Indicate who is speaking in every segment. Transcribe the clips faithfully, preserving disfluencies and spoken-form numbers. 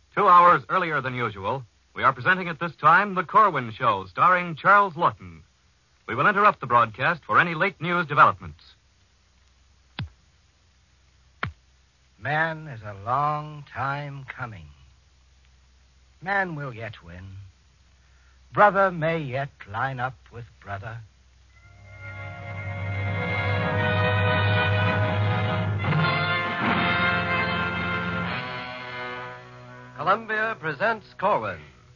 Speaker 1: Two hours earlier than usual, we are presenting at this time The Corwin Show, starring Charles Laughton. We will interrupt the broadcast for any late news developments.
Speaker 2: Man is a long time coming. Man will yet win. Brother may yet line up with brother.
Speaker 3: Columbia presents Corwin.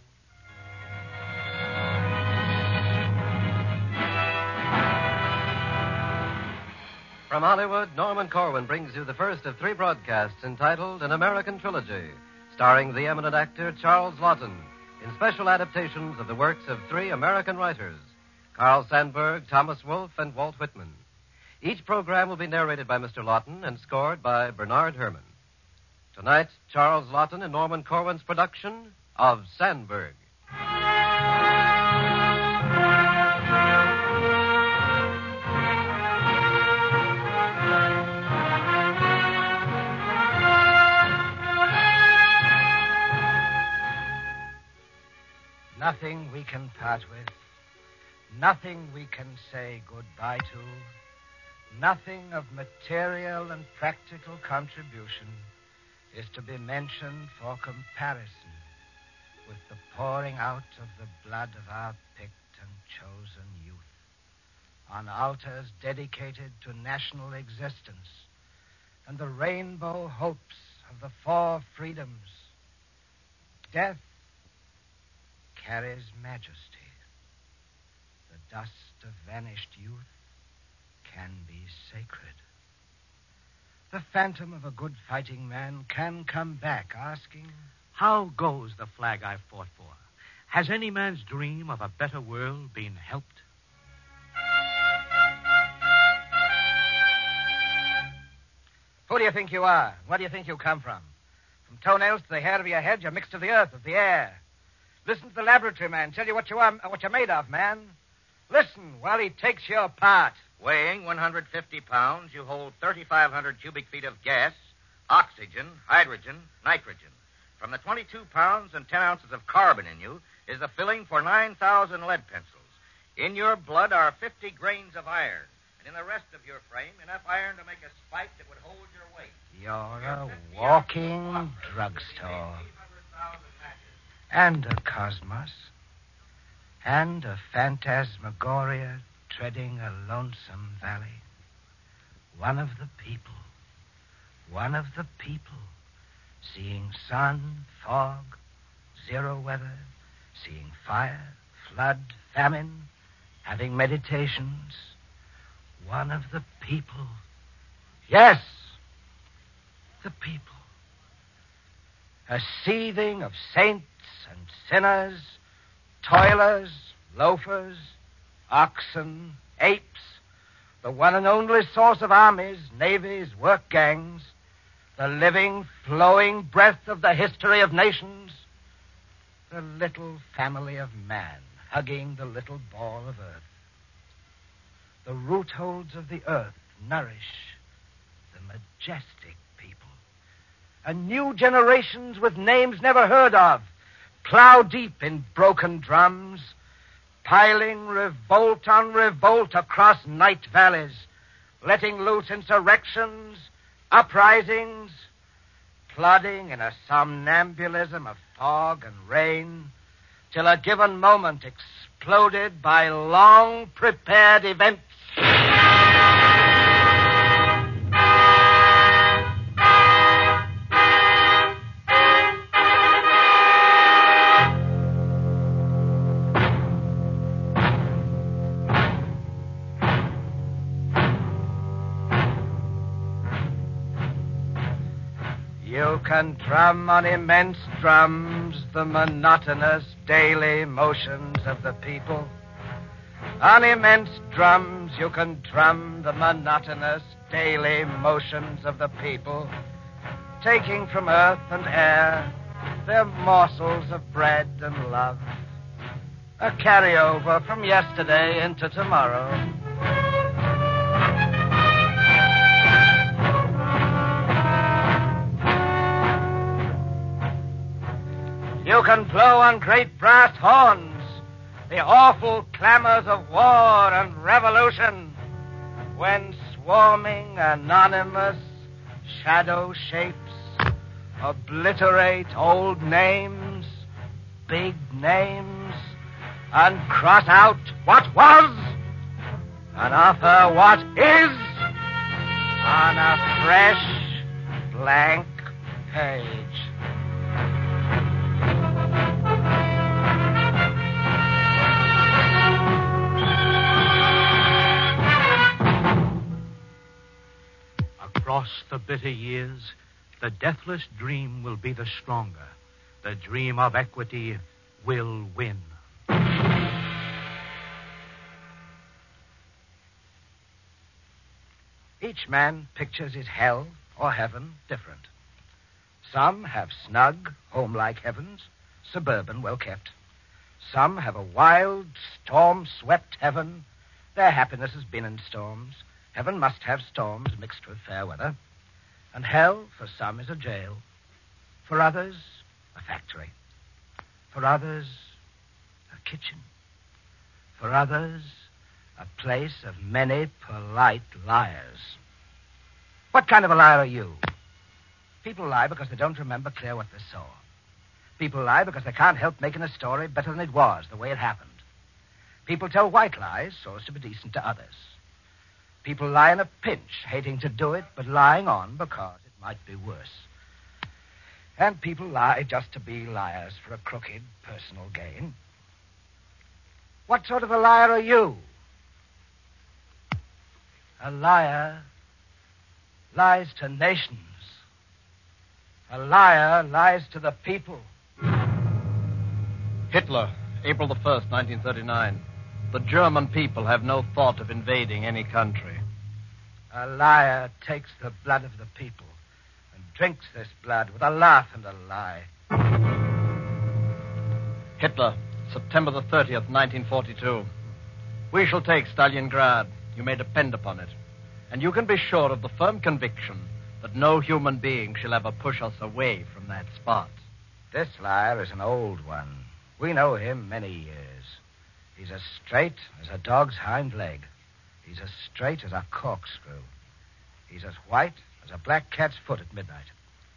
Speaker 3: From Hollywood, Norman Corwin brings you the first of three broadcasts entitled An American Trilogy, starring the eminent actor Charles Laughton, in special adaptations of the works of three American writers, Carl Sandburg, Thomas Wolfe, and Walt Whitman. Each program will be narrated by Mister Laughton and scored by Bernard Herrmann. Tonight, Charles Laughton and Norman Corwin's production of Sandburg.
Speaker 2: Nothing we can part with. Nothing we can say goodbye to. Nothing of material and practical contribution is to be mentioned for comparison with the pouring out of the blood of our picked and chosen youth on altars dedicated to national existence and the rainbow hopes of the four freedoms. Death carries majesty. The dust of vanished youth can be sacred. The phantom of a good fighting man can come back asking,
Speaker 4: how goes the flag I fought for? Has any man's dream of a better world been helped?
Speaker 2: Who do you think you are? Where do you think you come from? From toenails to the hair of your head, you're mixed of the earth, of the air. Listen to the laboratory man tell you what you are, what you're made of, man. Listen while he takes your part.
Speaker 5: Weighing one hundred fifty pounds, you hold thirty-five hundred cubic feet of gas, oxygen, hydrogen, nitrogen. From the twenty-two pounds and ten ounces of carbon in you is the filling for nine thousand lead pencils. In your blood are fifty grains of iron, and in the rest of your frame, enough iron to make a spike that would hold your weight.
Speaker 2: You're a walking drugstore. And a cosmos. And a phantasmagoria treading a lonesome valley. One of the people. One of the people. Seeing sun, fog, zero weather. Seeing fire, flood, famine. Having meditations. One of the people. Yes, the people. A seething of saints and sinners, toilers, loafers, oxen, apes, the one and only source of armies, navies, work gangs, the living, flowing breath of the history of nations, the little family of man hugging the little ball of earth. The root holds of the earth nourish the majestic people. And new generations with names never heard of plow deep in broken drums, piling revolt on revolt across night valleys, letting loose insurrections, uprisings, plodding in a somnambulism of fog and rain, till a given moment exploded by long-prepared events. You can drum on immense drums the monotonous daily motions of the people. On immense drums you can drum the monotonous daily motions of the people, taking from earth and air their morsels of bread and love, a carryover from yesterday into tomorrow. You can blow on great brass horns the awful clamors of war and revolution when swarming anonymous shadow shapes obliterate old names, big names, and cross out what was and offer what is on a fresh, blank page.
Speaker 4: Across the bitter years, the deathless dream will be the stronger. The dream of equity will win.
Speaker 2: Each man pictures his hell or heaven different. Some have snug, home-like heavens, suburban, well-kept. Some have a wild, storm-swept heaven. Their happiness has been in storms. Heaven must have storms mixed with fair weather. And hell, for some, is a jail. For others, a factory. For others, a kitchen. For others, a place of many polite liars. What kind of a liar are you? People lie because they don't remember clear what they saw. People lie because they can't help making a story better than it was, the way it happened. People tell white lies so as to be decent to others. People lie in a pinch, hating to do it, but lying on because it might be worse. And people lie just to be liars for a crooked personal gain. What sort of a liar are you? A liar lies to nations. A liar lies to the people.
Speaker 6: Hitler, April the first, nineteen thirty-nine. The German people have no thought of invading any country.
Speaker 2: A liar takes the blood of the people and drinks this blood with a laugh and a lie.
Speaker 6: Hitler, September the thirtieth, nineteen forty-two. We shall take Stalingrad. You may depend upon it. And you can be sure of the firm conviction that no human being shall ever push us away from that spot.
Speaker 2: This liar is an old one. We know him many years. He's as straight as a dog's hind leg. He's as straight as a corkscrew. He's as white as a black cat's foot at midnight.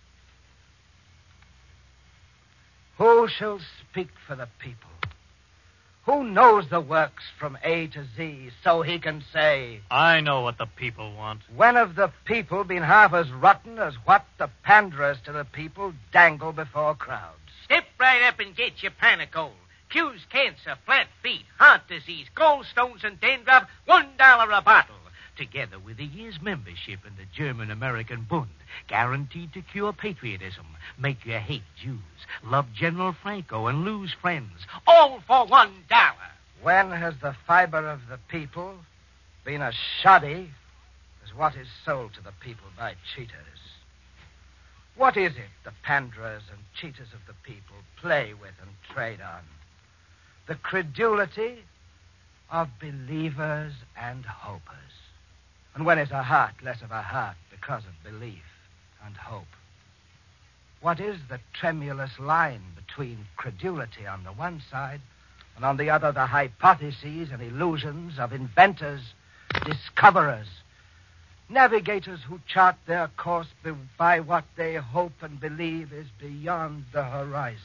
Speaker 2: Who shall speak for the people? Who knows the works from A to Z so he can say,
Speaker 7: I know what the people want.
Speaker 2: when have the people been half as rotten as what the panderers to the people dangle before crowds?
Speaker 8: Step right up and get your panicle. Cures cancer, flat feet, heart disease, gallstones, and dandruff, one dollar a bottle. Together with a year's membership in the German-American Bund, guaranteed to cure patriotism, make you hate Jews, love General Franco, and lose friends, all for one dollar.
Speaker 2: When has the fiber of the people been as shoddy as what is sold to the people by cheaters? What is it the panderers and cheaters of the people play with and trade on? The credulity of believers and hopers. And when is a heart less of a heart because of belief and hope? What is the tremulous line between credulity on the one side and on the other the hypotheses and illusions of inventors, discoverers, navigators who chart their course by what they hope and believe is beyond the horizon?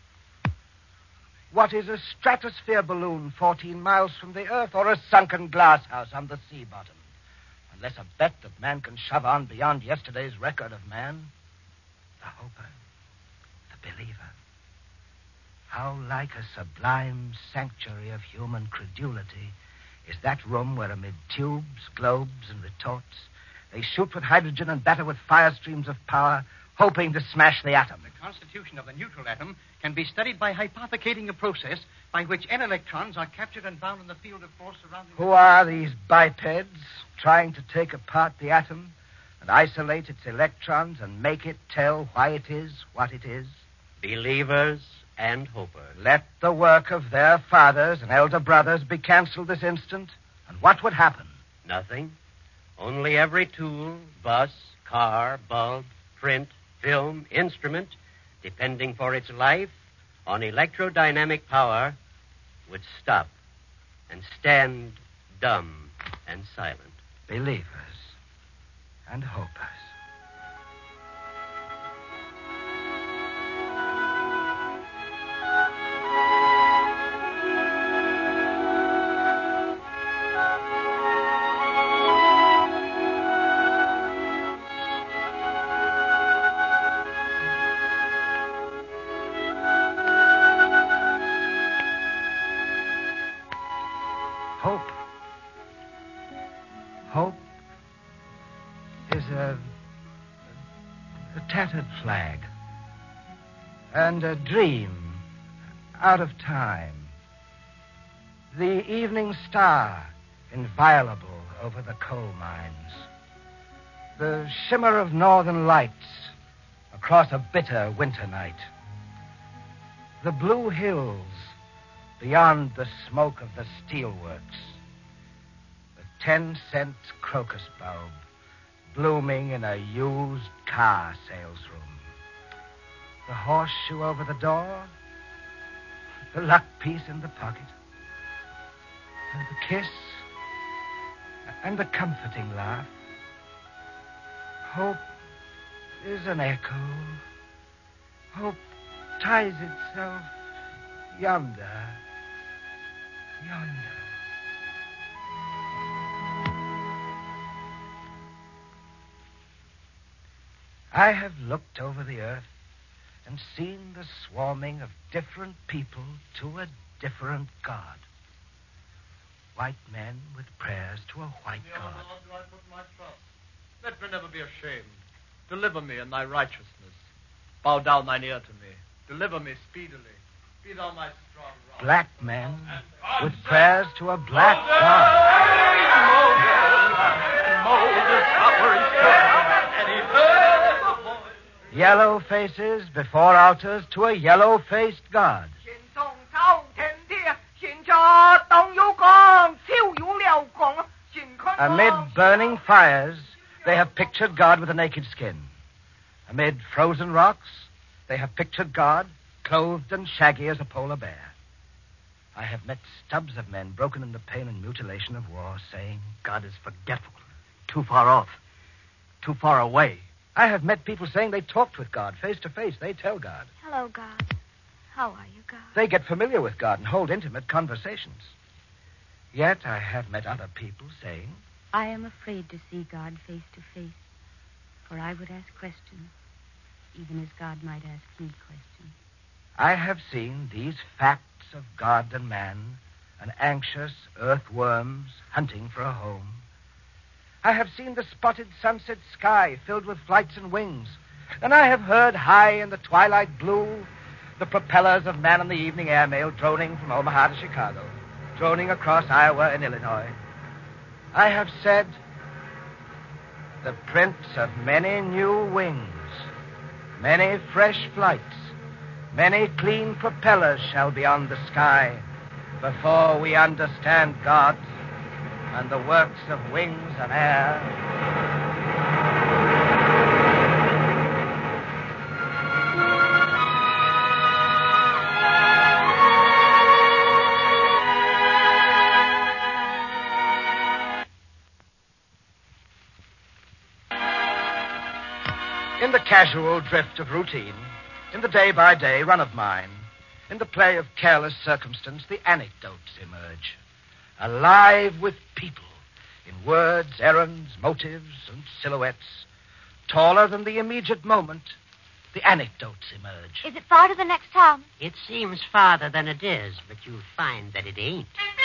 Speaker 2: What is a stratosphere balloon fourteen miles from the earth or a sunken glass house on the sea bottom? Unless a bet that man can shove on beyond yesterday's record of man. The hoper, the believer. How like a sublime sanctuary of human credulity is that room where amid tubes, globes, and retorts, they shoot with hydrogen and batter with fire streams of power, hoping to smash the atom.
Speaker 9: The constitution of the neutral atom can be studied by hypothecating a process by which N electrons are captured and bound in the field of force surrounding...
Speaker 2: Who are these bipeds trying to take apart the atom and isolate its electrons and make it tell why it is what it is?
Speaker 10: Believers and hopers.
Speaker 2: Let the work of their fathers and elder brothers be canceled this instant, and what would happen?
Speaker 10: Nothing. Only every tool, bus, car, bulb, print, film, instrument, depending for its life on electrodynamic power would stop and stand dumb and silent.
Speaker 2: Believers and hopers. Hope. Hope is a, a tattered flag and a dream out of time. The evening star inviolable over the coal mines. The shimmer of northern lights across a bitter winter night. The blue hills beyond the smoke of the steelworks. The ten-cent crocus bulb blooming in a used car salesroom. The horseshoe over the door. The luck piece in the pocket. And the kiss. And the comforting laugh. Hope is an echo. Hope ties itself yonder. Yonder. I have looked over the earth and seen the swarming of different people to a different God. White men with prayers to a white
Speaker 6: In your
Speaker 2: God.
Speaker 6: Lord, do I put my trust. Let me never be ashamed. Deliver me in thy righteousness. Bow down thine ear to me. Deliver me speedily. Be thou my strong rock.
Speaker 2: Black men with prayers to a black God. Yellow faces before altars to a yellow-faced God. Amid burning fires, they have pictured God with a naked skin. Amid frozen rocks, they have pictured God clothed and shaggy as a polar bear. I have met stubs of men broken in the pain and mutilation of war, saying,
Speaker 11: God is forgetful, too far off, too far away.
Speaker 2: I have met people saying they talked with God face to face. They tell God.
Speaker 12: Hello, God. How are you, God?
Speaker 2: They get familiar with God and hold intimate conversations. Yet I have met other people saying,
Speaker 12: I am afraid to see God face to face, for I would ask questions, even as God might ask me questions.
Speaker 2: I have seen these facts of God and man, and anxious earthworms hunting for a home. I have seen the spotted sunset sky filled with flights and wings, and I have heard high in the twilight blue the propellers of Man in the Evening airmail droning from Omaha to Chicago, droning across Iowa and Illinois. I have said, the prints of many new wings, many fresh flights, many clean propellers shall be on the sky before we understand God and the works of wings and air. In the casual drift of routine, in the day-by-day run of mine, in the play of careless circumstance, the anecdotes emerge. Alive with people, in words, errands, motives, and silhouettes. Taller than the immediate moment, the anecdotes emerge.
Speaker 12: Is it far to the next town?
Speaker 13: It seems farther than it is, but you'll find that it ain't.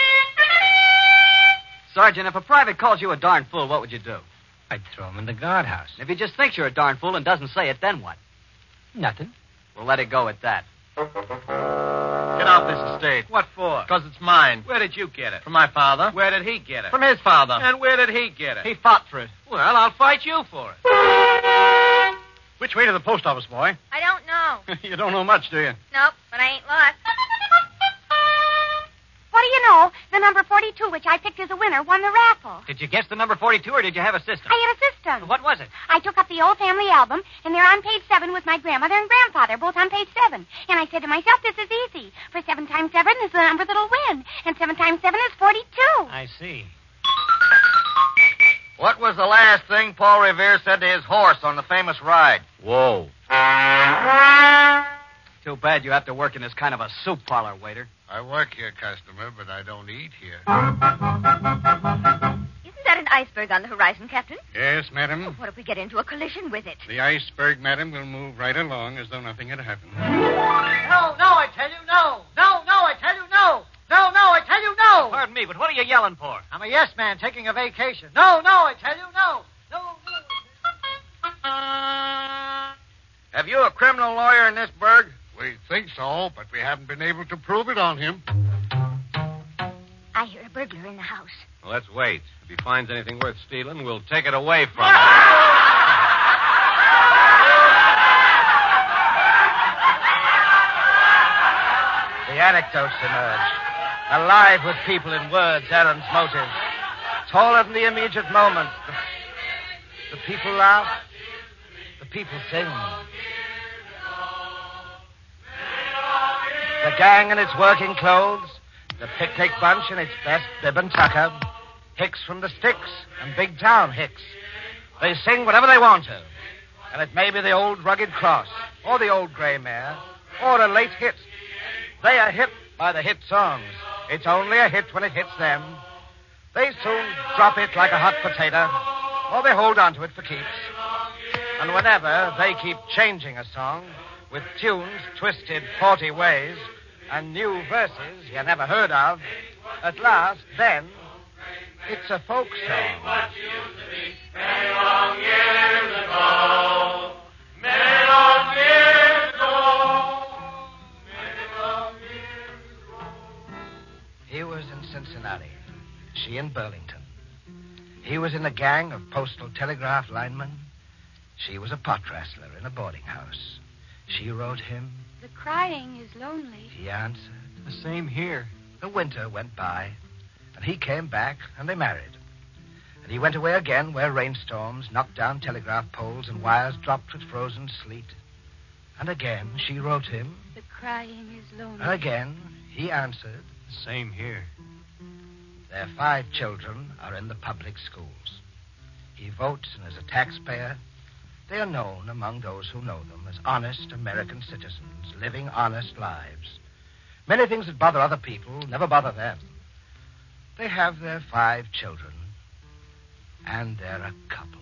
Speaker 11: Sergeant, if a private calls you a darn fool, what would you do?
Speaker 2: I'd throw him in the guardhouse.
Speaker 11: If he just thinks you're a darn fool and doesn't say it, then what?
Speaker 2: Nothing.
Speaker 11: We'll let it go at that.
Speaker 6: Get off this estate.
Speaker 9: What for?
Speaker 6: Because it's mine.
Speaker 9: Where did you get it?
Speaker 6: From my father.
Speaker 9: Where did he get it?
Speaker 6: From his father.
Speaker 9: And where did he get it?
Speaker 6: He fought for it.
Speaker 9: Well, I'll fight you for it.
Speaker 6: Which way to the post office, boy?
Speaker 12: I don't know.
Speaker 6: You don't know much, do you?
Speaker 12: Nope, but I ain't lost. What do you know? The number forty-two, which I picked as a winner, won the raffle.
Speaker 14: Did you guess the number forty-two, or did you have a system?
Speaker 12: I had a system.
Speaker 14: What was it?
Speaker 12: I took up the old family album, and there on page seven was my grandmother and grandfather, both on page seven. And I said to myself, this is easy. For seven times seven is the number that'll win. And seven times seven is forty-two.
Speaker 14: I see.
Speaker 5: What was the last thing Paul Revere said to his horse on the famous ride?
Speaker 11: Whoa.
Speaker 14: Too bad you have to work in this kind of a soup parlor, waiter.
Speaker 15: I work here, customer, but I don't eat here.
Speaker 16: Isn't that an iceberg on the horizon, Captain?
Speaker 15: Yes, madam.
Speaker 16: Oh, what if we get into a collision with it?
Speaker 15: The iceberg, madam, will move right along as though nothing had happened.
Speaker 9: No, no, I tell you no. No, no, I tell you no. No, no, I tell you no.
Speaker 14: Pardon me, but what are you yelling for?
Speaker 9: I'm a yes man taking a vacation. No, no, I tell you no. No, no.
Speaker 5: Have you a criminal lawyer in this burg?
Speaker 15: We think so, but we haven't been able to prove it on him.
Speaker 16: I hear a burglar in the house.
Speaker 17: Well, let's wait. If he finds anything worth stealing, we'll take it away from him.
Speaker 2: The anecdotes emerge, alive with people in words, errands, motives. Taller than the immediate moment. The, the people laugh. The people sing. The gang in its working clothes. The picnic bunch in its best bib and tucker. Hicks from the sticks and big town Hicks. They sing whatever they want to. And it may be the old rugged cross, or the old gray mare, or a late hit. They are hit by the hit songs. It's only a hit when it hits them. They soon drop it like a hot potato, or they hold on to it for keeps. And whenever they keep changing a song with tunes twisted forty ways and new verses you never heard of, at last, then, it's a folk song. What used to be many long years ago, many long years ago, many long years ago. He was in Cincinnati, she in Burlington. He was in a gang of postal telegraph linemen. She was a pot wrestler in a boarding house. She wrote him.
Speaker 12: The crying is lonely.
Speaker 2: He answered.
Speaker 14: The same here.
Speaker 2: The winter went by, and he came back, and they married. And he went away again where rainstorms knocked down telegraph poles and wires dropped with frozen sleet. And again she wrote him.
Speaker 12: The crying is lonely.
Speaker 2: And again he answered.
Speaker 14: The same here.
Speaker 2: Their five children are in the public schools. He votes and is a taxpayer. They are known among those who know them as honest American citizens living honest lives. Many things that bother other people never bother them. They have their five children, and they're a couple.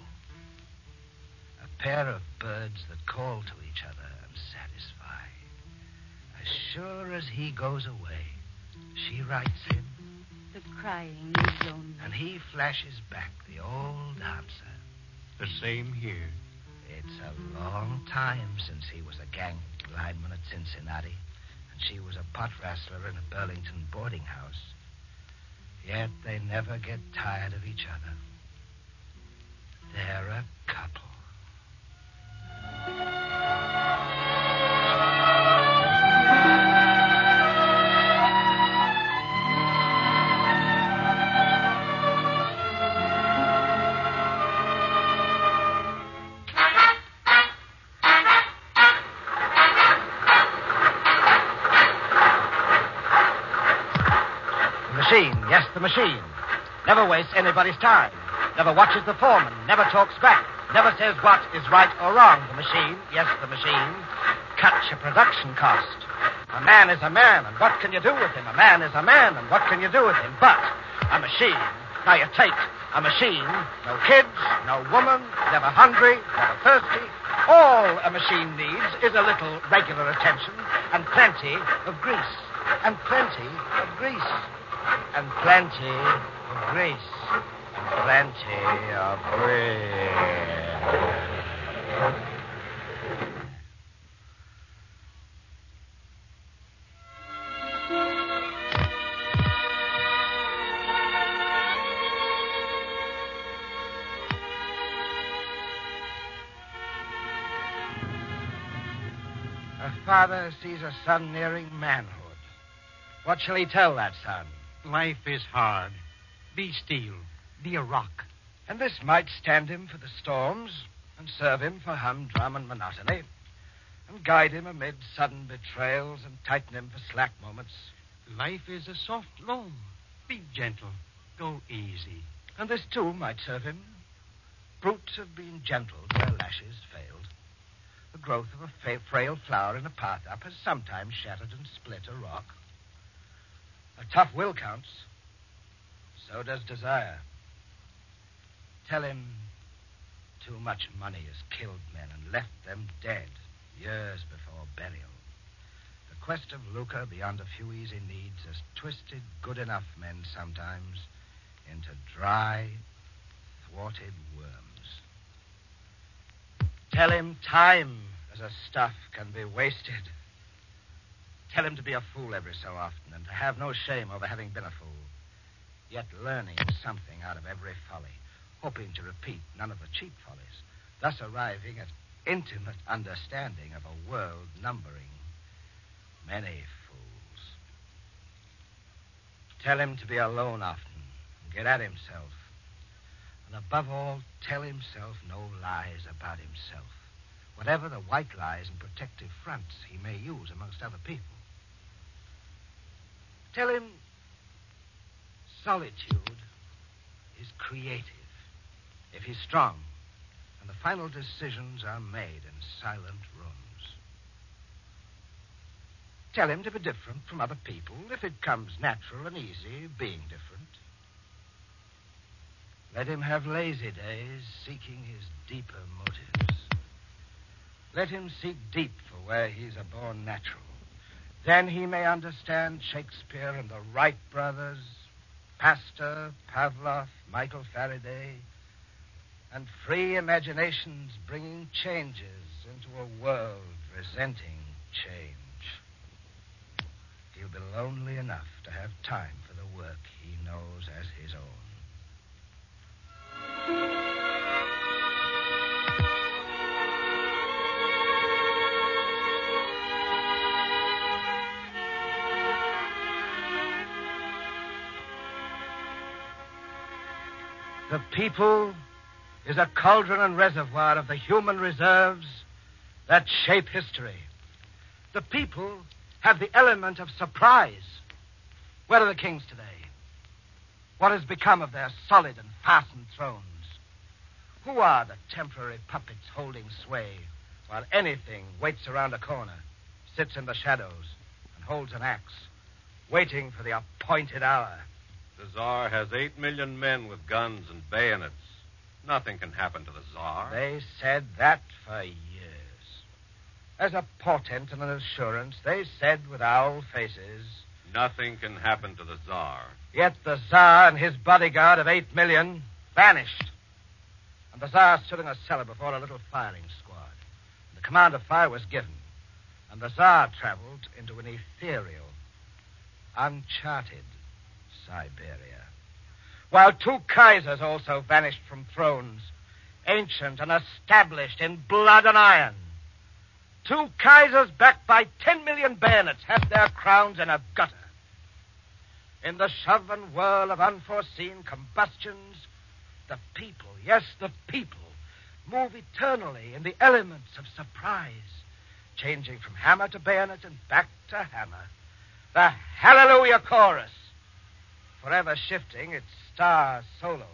Speaker 2: A pair of birds that call to each other and satisfy. As sure as he goes away, she writes him.
Speaker 12: The crying is lonely.
Speaker 2: And he flashes back the old answer.
Speaker 14: The same here.
Speaker 2: It's a long time since he was a gang lineman at Cincinnati, and she was a pot wrestler in a Burlington boarding house. Yet they never get tired of each other. They're a couple. Yes, the machine. Never wastes anybody's time. Never watches the foreman. Never talks back. Never says what is right or wrong. The machine, yes, the machine, cuts your production cost. A man is a man, and what can you do with him? A man is a man, and what can you do with him? But a machine. Now you take a machine, no kids, no woman, never hungry, never thirsty. All a machine needs is a little regular attention and plenty of grease. And plenty of grease. And plenty of grease. And plenty of grease. A father sees a son nearing manhood. What shall he tell that son?
Speaker 9: Life is hard. Be steel. Be a rock.
Speaker 2: And this might stand him for the storms and serve him for humdrum and monotony and guide him amid sudden betrayals and tighten him for slack moments.
Speaker 9: Life is a soft loam. Be gentle. Go easy.
Speaker 2: And this, too, might serve him. Brutes have been gentled where lashes failed. The growth of a fa- frail flower in a path up has sometimes shattered and split a rock. A tough will counts. So does desire. Tell him too much money has killed men and left them dead years before burial. The quest of lucre beyond a few easy needs has twisted good-enough men sometimes into dry, thwarted worms. Tell him time as a stuff can be wasted. Tell him to be a fool every so often and to have no shame over having been a fool, yet learning something out of every folly, hoping to repeat none of the cheap follies, thus arriving at intimate understanding of a world numbering many fools. Tell him to be alone often and get at himself. And above all, tell himself no lies about himself, whatever the white lies and protective fronts he may use amongst other people. Tell him solitude is creative if he's strong, and the final decisions are made in silent rooms. Tell him to be different from other people if it comes natural and easy being different. Let him have lazy days seeking his deeper motives. Let him seek deep for where he's a born natural. Then he may understand Shakespeare and the Wright brothers, Pasteur, Pavlov, Michael Faraday, and free imaginations bringing changes into a world resenting change. He'll be lonely enough to have time for the work he knows as his own. The people is a cauldron and reservoir of the human reserves that shape history. The people have the element of surprise. Where are the kings today? What has become of their solid and fastened thrones? Who are the temporary puppets holding sway while anything waits around a corner, sits in the shadows, and holds an axe, waiting for the appointed hour?
Speaker 17: The Tsar has eight million men with guns and bayonets. Nothing can happen to the Tsar.
Speaker 2: They said that for years. As a portent and an assurance, they said with owl faces,
Speaker 17: nothing can happen to the Tsar.
Speaker 2: Yet the Tsar and his bodyguard of eight million vanished. And the Tsar stood in a cellar before a little firing squad. The command of fire was given. And the Tsar traveled into an ethereal, uncharted Siberia. While two Kaisers also vanished from thrones, ancient and established in blood and iron. Two Kaisers backed by ten million bayonets had their crowns in a gutter. In the shove and whirl of unforeseen combustions, the people, yes, the people, move eternally in the elements of surprise, changing from hammer to bayonet and back to hammer. The Hallelujah Chorus, forever shifting its star soloists.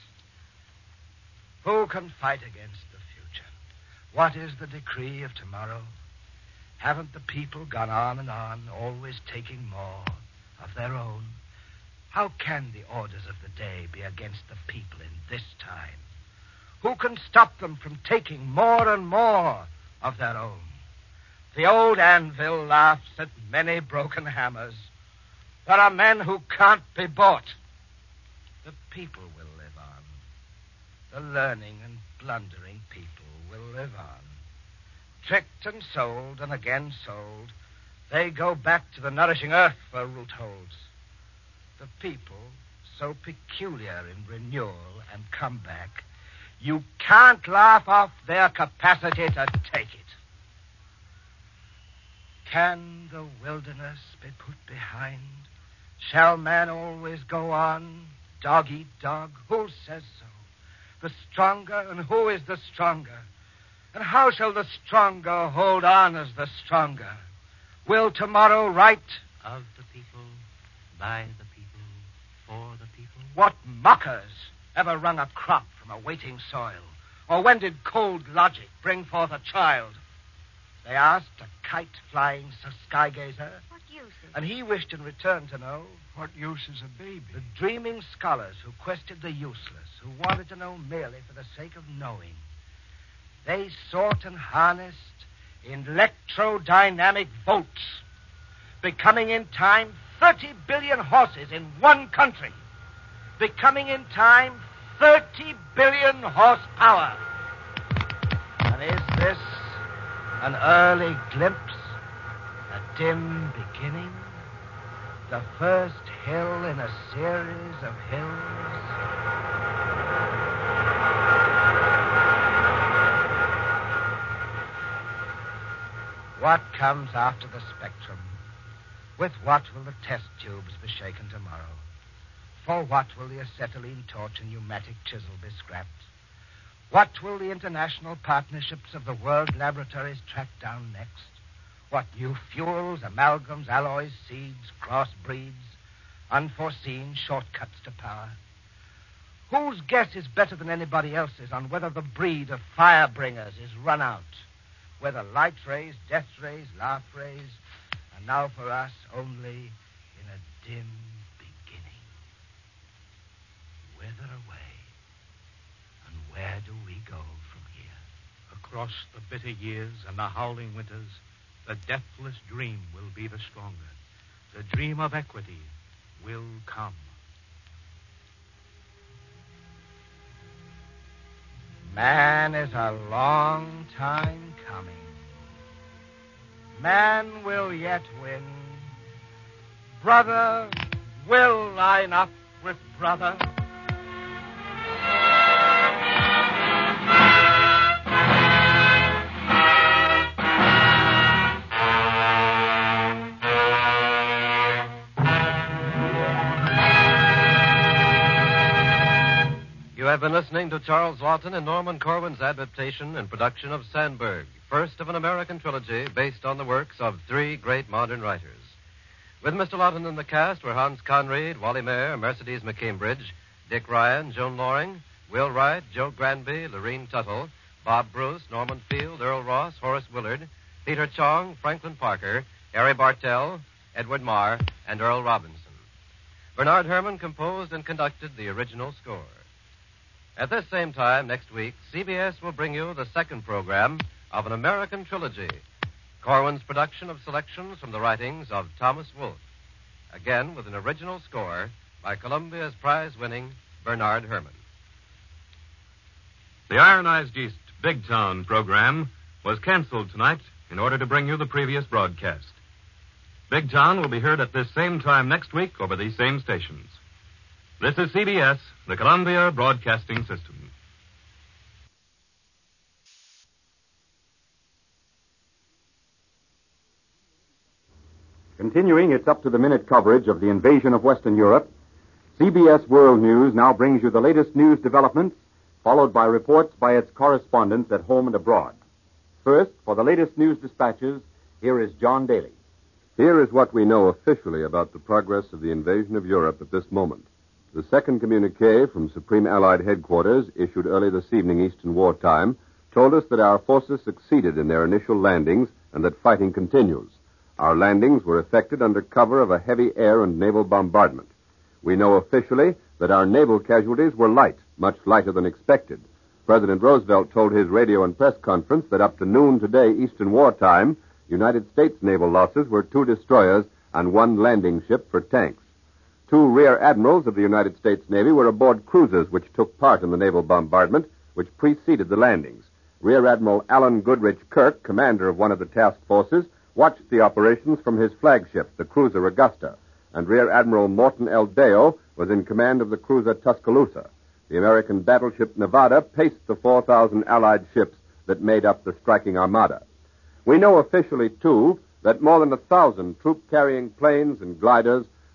Speaker 2: Who can fight against the future? What is the decree of tomorrow? Haven't the people gone on and on, always taking more of their own? How can the orders of the day be against the people in this time? Who can stop them from taking more and more of their own? The old anvil laughs at many broken hammers. There are men who can't be bought. The people will live on. The learning and blundering people will live on. Tricked and sold and again sold, they go back to the nourishing earth for root holds. The people, so peculiar in renewal and comeback, you can't laugh off their capacity to take it. Can the wilderness be put behind Shall man always go on, dog eat dog? Who says so? The stronger, and who is the stronger? And how shall the stronger hold on as the stronger? Will tomorrow right?
Speaker 4: Of the people, by the people, for the people.
Speaker 2: What mockers ever wrung a crop from a waiting soil? Or when did cold logic bring forth a child? They asked a kite flying sky gazer.
Speaker 16: What use is
Speaker 2: And he wished in return to know.
Speaker 15: What use is a baby?
Speaker 2: The dreaming scholars who questioned the useless, who wanted to know merely for the sake of knowing. They sought and harnessed electrodynamic volts, becoming in time thirty billion horses in one country, becoming in time thirty billion horsepower. And is this an early glimpse, a dim beginning, the first hill in a series of hills? What comes after the spectrum? With what will the test tubes be shaken tomorrow? For what will the acetylene torch and pneumatic chisel be scrapped? What will the international partnerships of the world laboratories track down next? What new fuels, amalgams, alloys, seeds, crossbreeds, unforeseen shortcuts to power? Whose guess is better than anybody else's on whether the breed of fire-bringers is run out? Whether light rays, death rays, laugh rays, and now for us only in a dim beginning. Whither away, and where do we go from here?
Speaker 4: Across the bitter years and the howling winters, the deathless dream will be the stronger. The dream of equity will come.
Speaker 2: Man is a long time coming. Man will yet win. Brother will line up with brother.
Speaker 3: You have been listening to Charles Lawton and Norman Corwin's adaptation and production of Sandburg, first of an American trilogy based on the works of three great modern writers. With Mister Lawton in the cast were Hans Conried, Wally Mayer, Mercedes McCambridge, Dick Ryan, Joan Loring, Will Wright, Joe Granby, Lorene Tuttle, Bob Bruce, Norman Field, Earl Ross, Horace Willard, Peter Chong, Franklin Parker, Harry Bartell, Edward Marr, and Earl Robinson. Bernard Herrmann composed and conducted the original score. At this same time next week, C B S will bring you the second program of an American trilogy, Corwin's production of selections from the writings of Thomas Wolfe, again with an original score by Columbia's prize-winning Bernard Herrmann.
Speaker 1: The Ironized East Big Town program was canceled tonight in order to bring you the previous broadcast. Big Town will be heard at this same time next week over these same stations. This is C B S, the Columbia Broadcasting System.
Speaker 18: Continuing its up-to-the-minute coverage of the invasion of Western Europe, C B S World News now brings you the latest news developments, followed by reports by its correspondents at home and abroad. First, for the latest news dispatches, here is John Daly.
Speaker 19: Here is what we know officially about the progress of the invasion of Europe at this moment. The second communique from Supreme Allied Headquarters, issued early this evening Eastern War Time, told us that our forces succeeded in their initial landings and that fighting continues. Our landings were effected under cover of a heavy air and naval bombardment. We know officially that our naval casualties were light, much lighter than expected. President Roosevelt told his radio and press conference that up to noon today, Eastern War Time, United States naval losses were two destroyers and one landing ship for tanks. Two rear admirals of the United States Navy were aboard cruisers which took part in the naval bombardment, which preceded the landings. Rear Admiral Alan Goodrich Kirk, commander of one of the task forces, watched the operations from his flagship, the cruiser Augusta, and Rear Admiral Morton L. Deo was in command of the cruiser Tuscaloosa. The American battleship Nevada paced the four thousand Allied ships that made up the striking armada. We know officially, too, that more than a thousand troop-carrying planes and gliders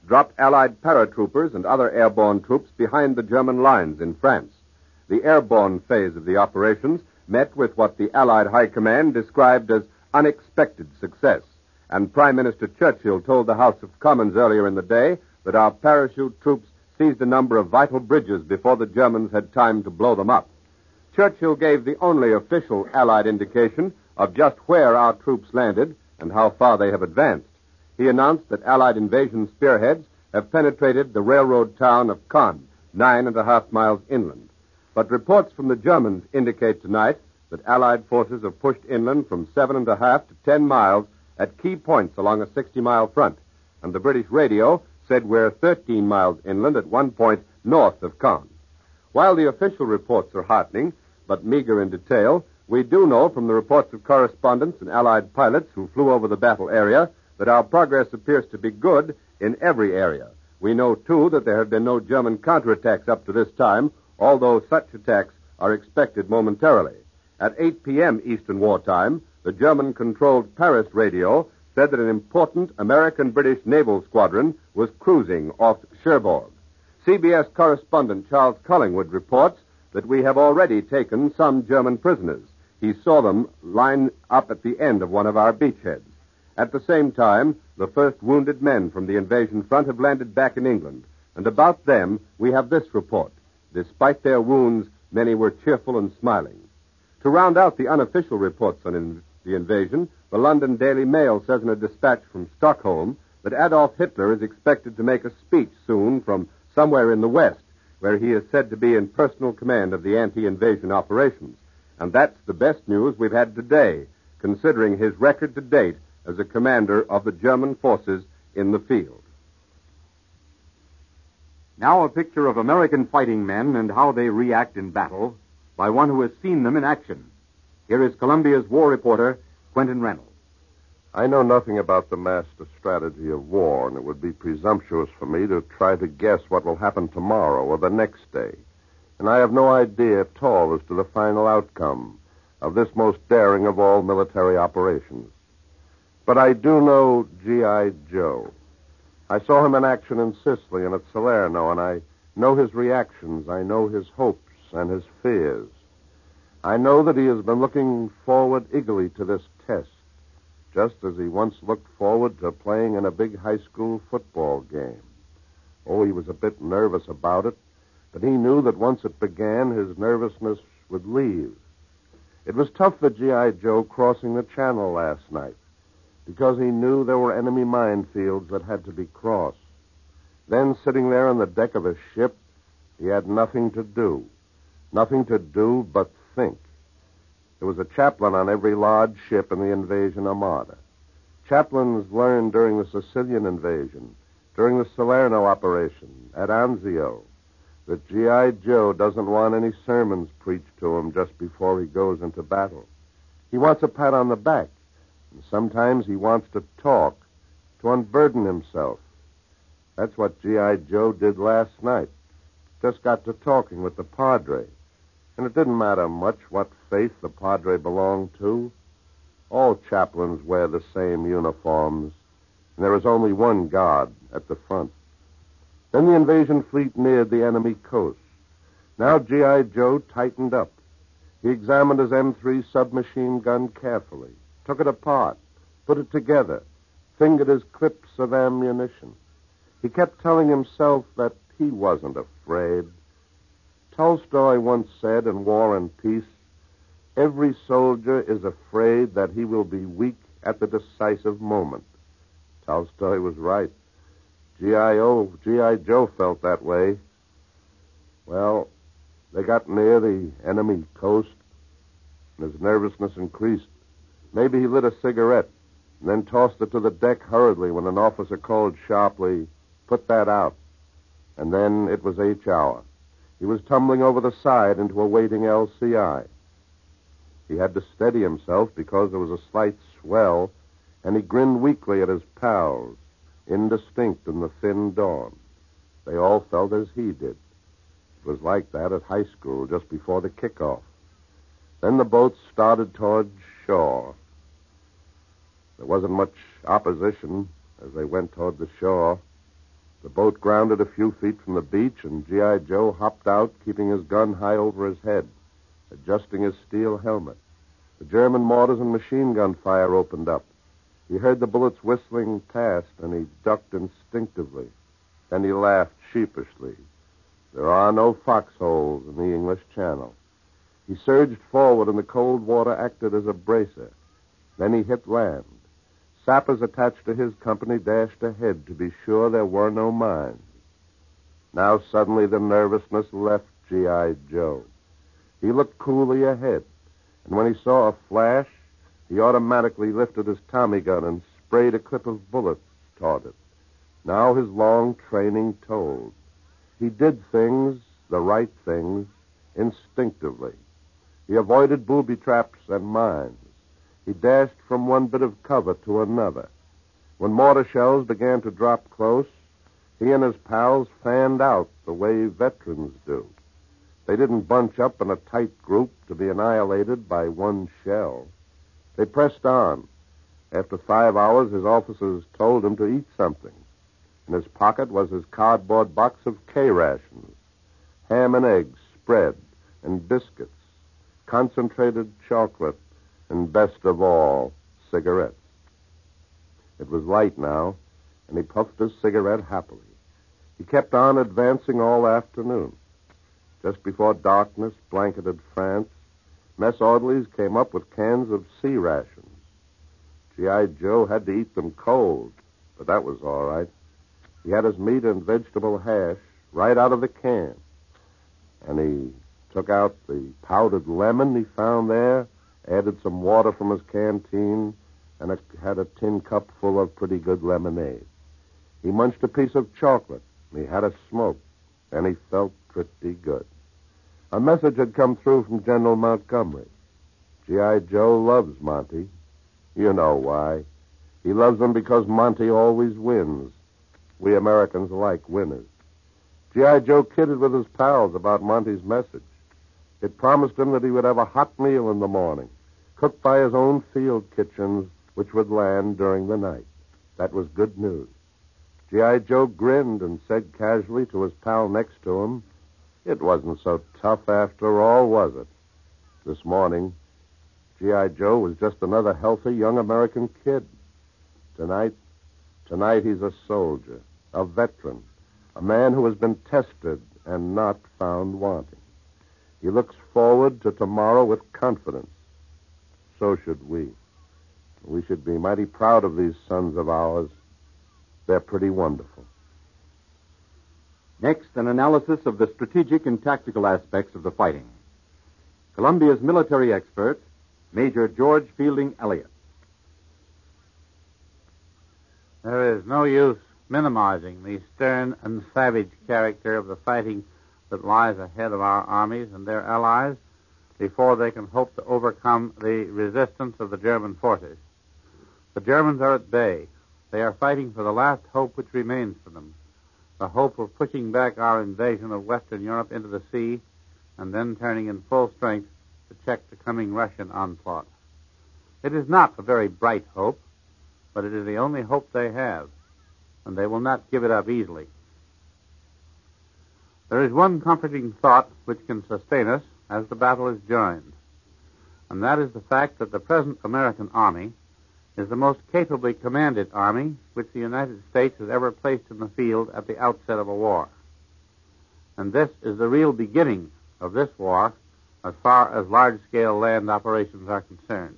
Speaker 19: dropped Allied paratroopers and other airborne troops behind the German lines in France. The airborne phase of the operations met with what the Allied High Command described as unexpected success, and Prime Minister Churchill told the House of Commons earlier in the day that our parachute troops seized a number of vital bridges before the Germans had time to blow them up. Churchill gave the only official Allied indication of just where our troops landed and how far they have advanced. He announced that Allied invasion spearheads have penetrated the railroad town of Caen, nine and a half miles inland. But reports from the Germans indicate tonight that Allied forces have pushed inland from seven and a half to ten miles at key points along a sixty-mile front, and the British radio said we're thirteen miles inland at one point north of Caen. While the official reports are heartening, but meager in detail, we do know from the reports of correspondents and Allied pilots who flew over the battle area that our progress appears to be good in every area. We know, too, that there have been no German counterattacks up to this time, although such attacks are expected momentarily. At eight p.m. Eastern Wartime, the German-controlled Paris radio said that an important American-British naval squadron was cruising off Cherbourg. C B S correspondent Charles Collingwood reports that we have already taken some German prisoners. He saw them line up at the end of one of our beachheads. At the same time, the first wounded men from the invasion front have landed back in England, and about them we have this report. Despite their wounds, many were cheerful and smiling. To round out the unofficial reports on in- the invasion, the London Daily Mail says in a dispatch from Stockholm that Adolf Hitler is expected to make a speech soon from somewhere in the West, where he is said to be in personal command of the anti-invasion operations. And that's the best news we've had today, considering his record to date as a commander of the German forces in the field.
Speaker 18: Now a picture of American fighting men and how they react in battle by one who has seen them in action. Here is Columbia's war reporter, Quentin Reynolds.
Speaker 20: I know nothing about the master strategy of war, and it would be presumptuous for me to try to guess what will happen tomorrow or the next day. And I have no idea at all as to the final outcome of this most daring of all military operations. But I do know G I. Joe. I saw him in action in Sicily and at Salerno, and I know his reactions. I know his hopes and his fears. I know that he has been looking forward eagerly to this test, just as he once looked forward to playing in a big high school football game. Oh, he was a bit nervous about it, but he knew that once it began, his nervousness would leave. It was tough for G I. Joe crossing the channel last night, because he knew there were enemy minefields that had to be crossed. Then, sitting there on the deck of a ship, he had nothing to do. Nothing to do but think. There was a chaplain on every large ship in the invasion armada. Chaplains learned during the Sicilian invasion, during the Salerno operation, at Anzio, that G I. Joe doesn't want any sermons preached to him just before he goes into battle. He wants a pat on the back, and sometimes he wants to talk, to unburden himself. That's what G I. Joe did last night. Just got to talking with the Padre. And it didn't matter much what faith the Padre belonged to. All chaplains wear the same uniforms, and there is only one God at the front. Then the invasion fleet neared the enemy coast. Now G I. Joe tightened up. He examined his M three submachine gun carefully, took it apart, put it together, fingered his clips of ammunition. He kept telling himself that he wasn't afraid. Tolstoy once said in War and Peace, every soldier is afraid that he will be weak at the decisive moment. Tolstoy was right. G I. Joe felt that way. Well, they got near the enemy coast, and his nervousness increased. Maybe he lit a cigarette and then tossed it to the deck hurriedly when an officer called sharply, "Put that out." And then it was H hour. He was tumbling over the side into a waiting L C I. He had to steady himself because there was a slight swell, and he grinned weakly at his pals, indistinct in the thin dawn. They all felt as he did. It was like that at high school just before the kickoff. Then the boats started toward shore. There wasn't much opposition as they went toward the shore. The boat grounded a few feet from the beach, and G I. Joe hopped out, keeping his gun high over his head, adjusting his steel helmet. The German mortars and machine gun fire opened up. He heard the bullets whistling past, and he ducked instinctively. Then he laughed sheepishly. There are no foxholes in the English Channel. He surged forward, and the cold water acted as a bracer. Then he hit land. Sappers attached to his company dashed ahead to be sure there were no mines. Now suddenly the nervousness left G I. Joe. He looked coolly ahead, and when he saw a flash, he automatically lifted his Tommy gun and sprayed a clip of bullets toward it. Now his long training told. He did things, the right things, instinctively. He avoided booby traps and mines. He dashed from one bit of cover to another. When mortar shells began to drop close, he and his pals fanned out the way veterans do. They didn't bunch up in a tight group to be annihilated by one shell. They pressed on. After five hours, his officers told him to eat something. In his pocket was his cardboard box of K-rations, ham and eggs spread, and biscuits, concentrated chocolate, and best of all, cigarettes. It was light now, and he puffed his cigarette happily. He kept on advancing all afternoon. Just before darkness blanketed France, mess orderlies came up with cans of sea rations. G I. Joe had to eat them cold, but that was all right. He had his meat and vegetable hash right out of the can. And he took out the powdered lemon he found there, added some water from his canteen, and a, had a tin cup full of pretty good lemonade. He munched a piece of chocolate, and he had a smoke, and he felt pretty good. A message had come through from General Montgomery. G I. Joe loves Monty. You know why. He loves him because Monty always wins. We Americans like winners. G I. Joe kidded with his pals about Monty's message. It promised him that he would have a hot meal in the morning, cooked by his own field kitchens, which would land during the night. That was good news. G I. Joe grinned and said casually to his pal next to him, "It wasn't so tough after all, was it?" This morning, G I. Joe was just another healthy young American kid. Tonight, tonight he's a soldier, a veteran, a man who has been tested and not found wanting. He looks forward to tomorrow with confidence. So should we. We should be mighty proud of these sons of ours. They're pretty wonderful.
Speaker 18: Next, an analysis of the strategic and tactical aspects of the fighting. Columbia's military expert, Major George Fielding Elliott.
Speaker 21: There is no use minimizing the stern and savage character of the fighting that lies ahead of our armies and their allies before they can hope to overcome the resistance of the German forces. The Germans are at bay. They are fighting for the last hope which remains for them, the hope of pushing back our invasion of Western Europe into the sea and then turning in full strength to check the coming Russian onslaught. It is not a very bright hope, but it is the only hope they have, and they will not give it up easily. There is one comforting thought which can sustain us as the battle is joined, and that is the fact that the present American army is the most capably commanded army which the United States has ever placed in the field at the outset of a war. And this is the real beginning of this war as far as large-scale land operations are concerned.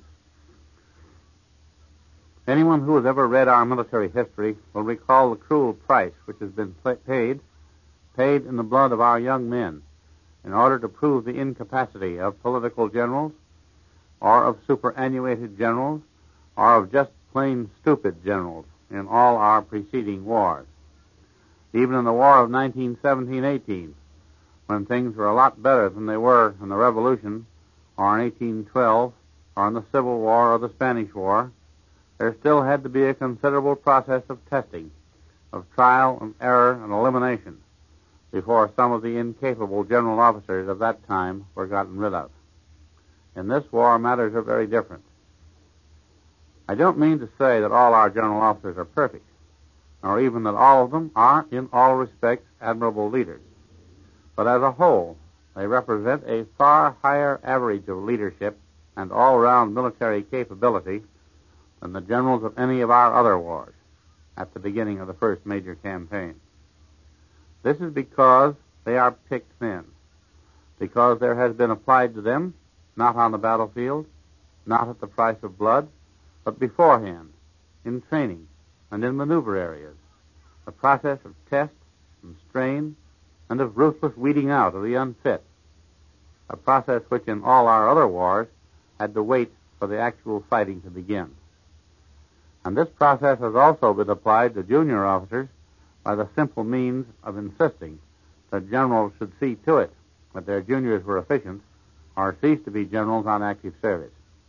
Speaker 21: Anyone who has ever read our military history will recall the cruel price which has been paid, paid in the blood of our young men in order to prove the incapacity of political generals or of superannuated generals or of just plain stupid generals in all our preceding wars. Even in the War of nineteen seventeen eighteen, when things were a lot better than they were in the Revolution or in eighteen twelve or in the Civil War or the Spanish War, there still had to be a considerable process of testing, of trial and error and elimination before some of the incapable general officers of that time were gotten rid of. In this war, matters are very different. I don't mean to say that all our general officers are perfect. nor even that all of them are, in all respects, admirable leaders. But as a whole, they represent a far higher average of leadership and all-round military capability than the generals of any of our other wars at the beginning of the first major campaign. This is because they are picked men, because there has been applied to them, not on the battlefield, not at the price of blood, but beforehand, in training and in maneuver areas, a process of test and strain and of ruthless weeding out of the unfit, a process which in all our other wars had to wait for the actual fighting to begin. And this process has also been applied to junior officers by the simple means of insisting that generals should see to it that their juniors were efficient or cease to be generals on active service.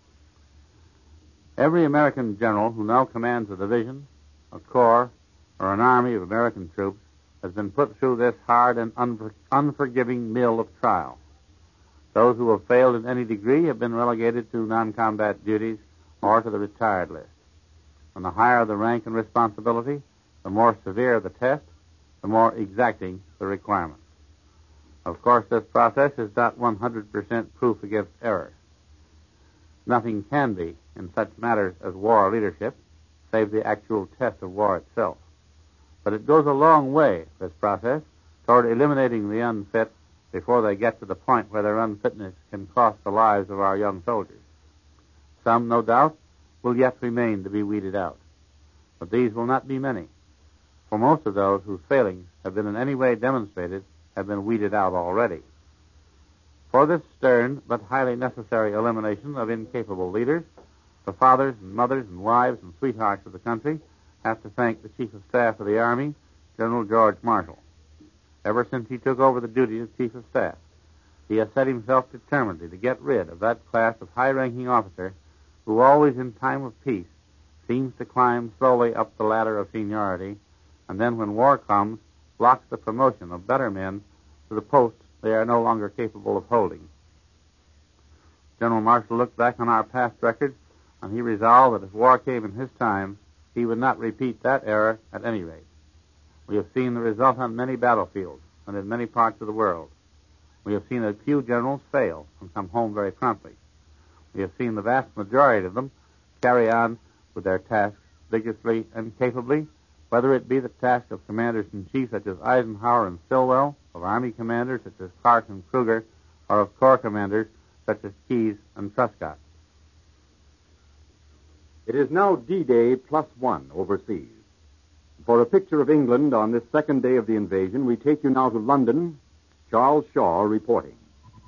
Speaker 21: Every American general who now commands a division, a corps, or an army of American troops has been put through this hard and unfor- unforgiving mill of trial. Those who have failed in any degree have been relegated to non-combat duties or to the retired list. And the higher the rank and responsibility, the more severe the test, the more exacting the requirements. Of course, this process is not one hundred percent proof against error. Nothing can be in such matters as war leadership, save the actual test of war itself. But it goes a long way, this process, toward eliminating the unfit before they get to the point where their unfitness can cost the lives of our young soldiers. Some, no doubt, will yet remain to be weeded out. But these will not be many, for most of those whose failings have been in any way demonstrated have been weeded out already. For this stern but highly necessary elimination of incapable leaders, the fathers and mothers and wives and sweethearts of the country have to thank the Chief of Staff of the Army, General George Marshall. Ever since he took over the duty of Chief of Staff, he has set himself determinedly to get rid of that class of high-ranking officer who always in time of peace seems to climb slowly up the ladder of seniority, and then when war comes, blocks the promotion of better men to the posts they are no longer capable of holding. General Marshall looked back on our past record, and he resolved that if war came in his time, he would not repeat that error at any rate. We have seen the result on many battlefields and in many parts of the world. We have seen a few generals fail and come home very promptly. We have seen the vast majority of them carry on with their tasks vigorously and capably, whether it be the task of commanders-in-chief such as Eisenhower and Stilwell, of Army commanders such as Clark and Kruger, or of Corps commanders such as Keyes and Prescott.
Speaker 18: It is now D-Day plus one overseas. For a picture of England on this second day of the invasion, we take you now to London. Charles Shaw reporting.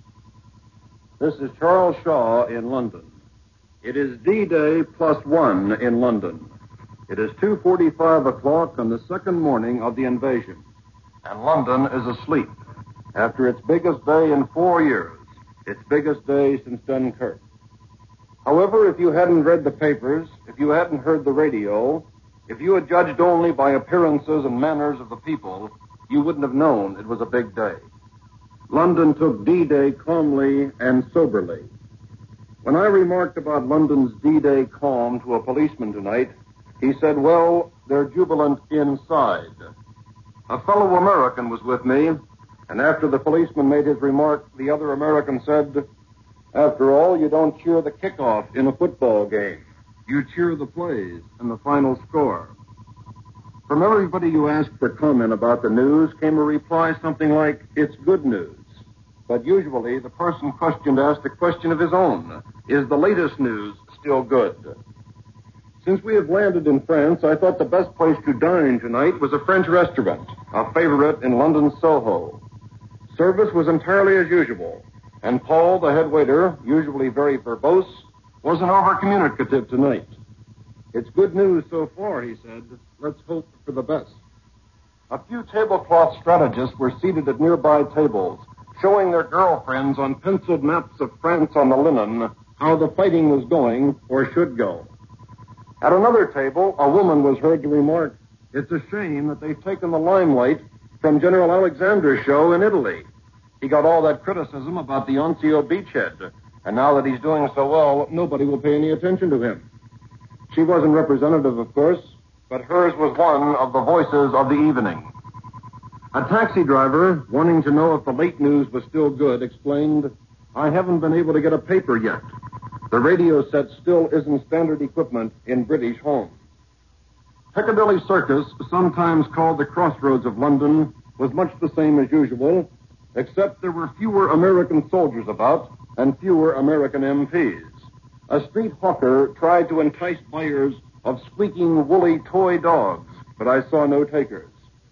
Speaker 7: This is Charles Shaw in London. It is D-Day plus one in London. It is two forty-five o'clock on the second morning of the invasion, and London is asleep after its biggest day in four years, its biggest day since Dunkirk. However, if you hadn't read the papers, if you hadn't heard the radio, if you had judged only by appearances and manners of the people, you wouldn't have known it was a big day. London took D-Day calmly and soberly. When I remarked about London's D-Day calm to a policeman tonight, he said, well, they're jubilant inside. A fellow American was with me, and after the policeman made his remark, the other American said, after all, you don't cheer the kickoff in a football game. You cheer the plays and the final score. From everybody you asked for comment about the news came a reply something like, it's good news. But usually the person questioned asked a question of his own. Is the latest news still good? Since we have landed in France, I thought the best place to dine tonight was a French restaurant, a favorite in London's Soho. Service was entirely as usual, and Paul, the head waiter, usually very verbose, wasn't over-communicative tonight. It's good news so far, he said. Let's hope for the best. A few tablecloth strategists were seated at nearby tables, showing their girlfriends on penciled maps of France on the linen how the fighting was going or should go. At another table, a woman was heard to remark, it's a shame that they've taken the limelight from General Alexander's show in Italy. He got all that criticism about the Anzio beachhead, and now that he's doing so well, nobody will pay any attention to him. She wasn't representative, of course. but hers was one of the voices of the evening. A taxi driver, wanting to know if the late news was still good, explained, "I haven't been able to get a paper yet. The radio set still isn't standard equipment in British homes." Piccadilly Circus, sometimes called the crossroads of London, was much the same as usual, except there were fewer American soldiers about and fewer American M Ps. A street hawker tried to entice buyers of squeaking, woolly toy dogs, but I saw no takers.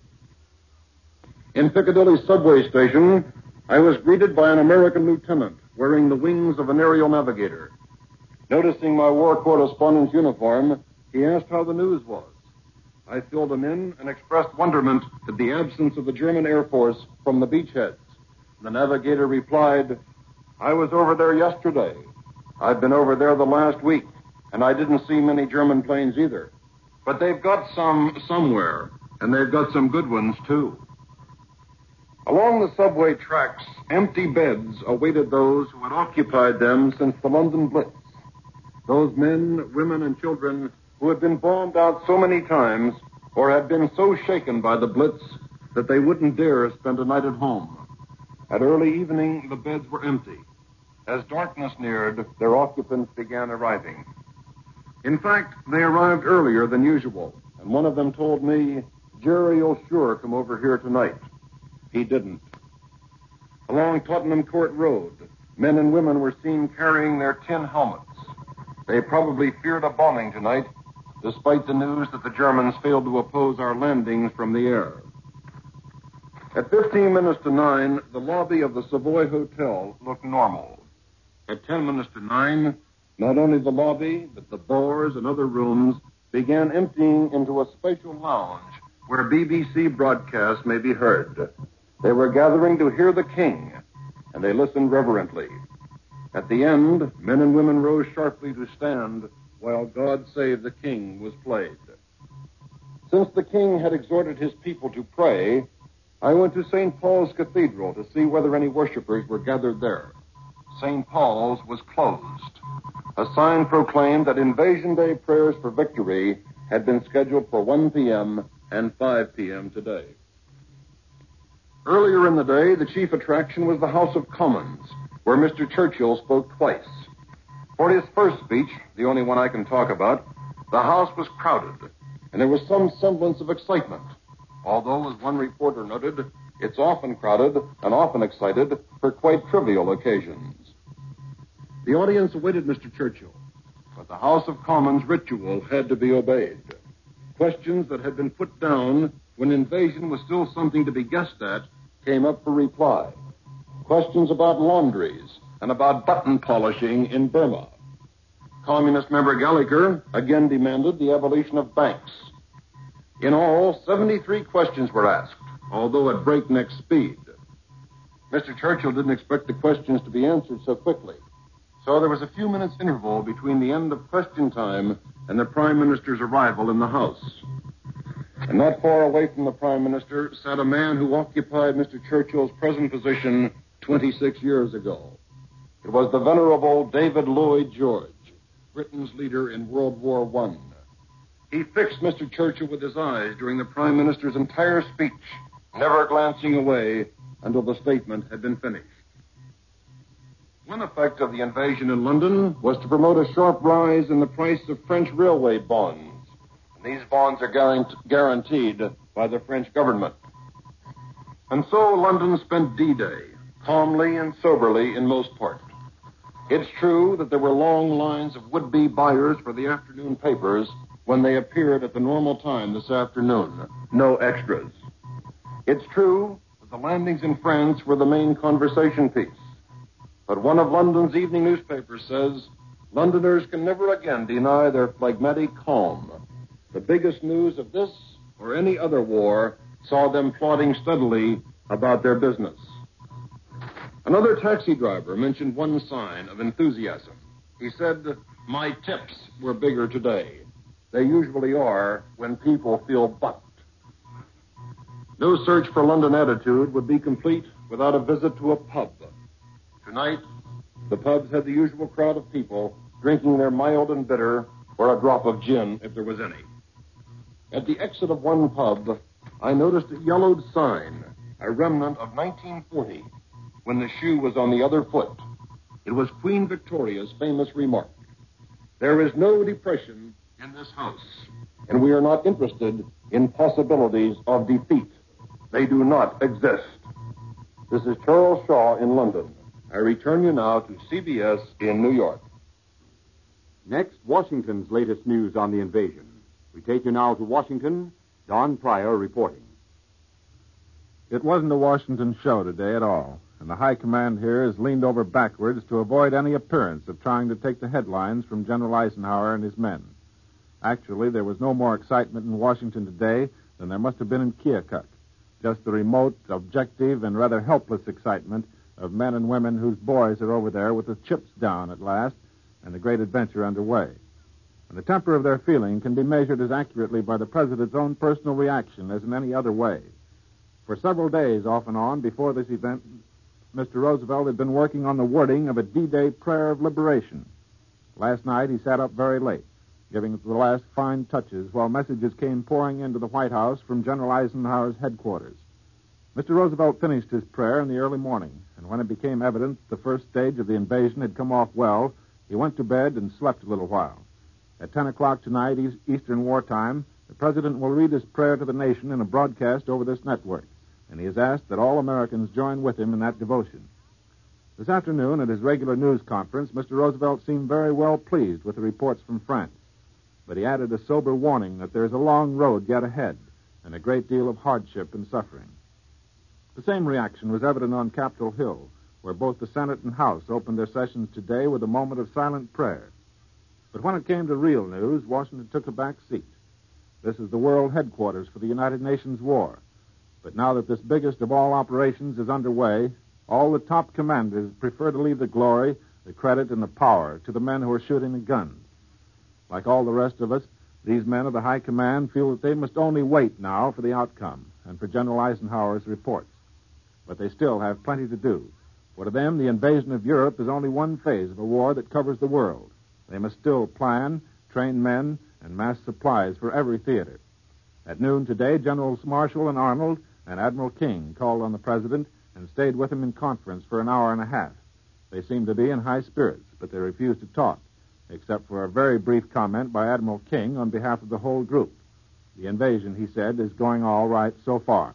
Speaker 7: In Piccadilly subway station, I was greeted by an American lieutenant wearing the wings of an aerial navigator. Noticing my war correspondent's uniform, he asked how the news was. I filled him in and expressed wonderment at the absence of the German Air Force from the beachheads. The navigator replied, "I was over there yesterday. I've been over there the last week, and I didn't see many German planes either. But they've got some somewhere, and they've got some good ones, too." Along the subway tracks, empty beds awaited those who had occupied them since the London Blitz. Those men, women, and children who had been bombed out so many times or had been so shaken by the Blitz that they wouldn't dare spend a night at home. At early evening, the beds were empty. As darkness neared, their occupants began arriving. In fact, they arrived earlier than usual, and one of them told me, "Jerry will sure come over here tonight." He didn't. Along Tottenham Court Road, men and women were seen carrying their tin helmets. They probably feared a bombing tonight, despite the news that the Germans failed to oppose our landings from the air. At fifteen minutes to nine, the lobby of the Savoy Hotel looked normal. At ten minutes to nine, not only the lobby, but the bars and other rooms began emptying into a spatial lounge where B B C broadcasts may be heard. They were gathering to hear the king, and they listened reverently. At the end, men and women rose sharply to stand while God Save the King was played. Since the king had exhorted his people to pray, I went to Saint Paul's Cathedral to see whether any worshipers were gathered there. Saint Paul's was closed. A sign proclaimed that Invasion Day prayers for victory had been scheduled for one p.m. and five p.m. today. Earlier in the day, the chief attraction was the House of Commons, where Mister Churchill spoke twice. For his first speech, the only one I can talk about, the House was crowded, and there was some semblance of excitement, although, as one reporter noted, it's often crowded and often excited for quite trivial occasions. The audience awaited Mister Churchill, but the House of Commons ritual had to be obeyed. Questions that had been put down when invasion was still something to be guessed at came up for reply. Questions about laundries and about button polishing in Burma. Communist member Gallagher again demanded the abolition of banks. In all, seventy-three questions were asked, although at breakneck speed. Mister Churchill didn't expect the questions to be answered so quickly, so there was a few minutes interval between the end of question time and the Prime Minister's arrival in the House. And not far away from the Prime Minister sat a man who occupied Mister Churchill's present position twenty-six years ago. It was the venerable David Lloyd George, Britain's leader in World War One. He fixed Mister Churchill with his eyes during the Prime Minister's entire speech, never glancing away until the statement had been finished. One effect of the invasion in London was to promote a sharp rise in the price of French railway bonds. And these bonds are guarant- guaranteed by the French government. And so London spent D-Day, calmly and soberly in most part. It's true that there were long lines of would-be buyers for the afternoon papers when they appeared at the normal time this afternoon. No extras. It's true that the landings in France were the main conversation piece. But one of London's evening newspapers says, Londoners can never again deny their phlegmatic calm. The biggest news of this or any other war saw them plodding steadily about their business. Another taxi driver mentioned one sign of enthusiasm. He said, "My tips were bigger today. They usually are when people feel bucked." No search for London attitude would be complete without a visit to a pub. Tonight, the pubs had the usual crowd of people drinking their mild and bitter or a drop of gin if there was any. At the exit of one pub, I noticed a yellowed sign, a remnant of nineteen forty, when the shoe was on the other foot. It was Queen Victoria's famous remark, "There is no depression in this house," and we are not interested in possibilities of defeat. They do not exist. This is Charles Shaw in London. I return you now to C B S in New York.
Speaker 18: Next, Washington's latest news on the invasion. We take you now to Washington. Don Pryor reporting.
Speaker 8: It wasn't a Washington show today at all, and the high command here has leaned over backwards to avoid any appearance of trying to take the headlines from General Eisenhower and his men. Actually, there was no more excitement in Washington today than there must have been in Keokuk. Just the remote, objective, and rather helpless excitement of men and women whose boys are over there with the chips down at last and the great adventure underway. And the temper of their feeling can be measured as accurately by the President's own personal reaction as in any other way. For several days, off and on, before this event, Mister Roosevelt had been working on the wording of a D-Day prayer of liberation. Last night, he sat up very late, giving it the last fine touches while messages came pouring into the White House from General Eisenhower's headquarters. Mister Roosevelt finished his prayer in the early morning, and when it became evident the first stage of the invasion had come off well, he went to bed and slept a little while. At ten o'clock tonight, Eastern Wartime, the President will read his prayer to the nation in a broadcast over this network, and he has asked that all Americans join with him in that devotion. This afternoon, at his regular news conference, Mister Roosevelt seemed very well pleased with the reports from France, but he added a sober warning that there is a long road yet ahead and a great deal of hardship and suffering. The same reaction was evident on Capitol Hill, where both the Senate and House opened their sessions today with a moment of silent prayer. But when it came to real news, Washington took a back seat. This is the world headquarters for the United Nations war. But now that this biggest of all operations is underway, all the top commanders prefer to leave the glory, the credit, and the power to the men who are shooting the guns. Like all the rest of us, these men of the high command feel that they must only wait now for the outcome and for General Eisenhower's reports. But they still have plenty to do. For to them, the invasion of Europe is only one phase of a war that covers the world. They must still plan, train men, and mass supplies for every theater. At noon today, Generals Marshall and Arnold and Admiral King called on the President and stayed with him in conference for an hour and a half. They seemed to be in high spirits, but they refused to talk, except for a very brief comment by Admiral King on behalf of the whole group. The invasion, he said, is going all right so far.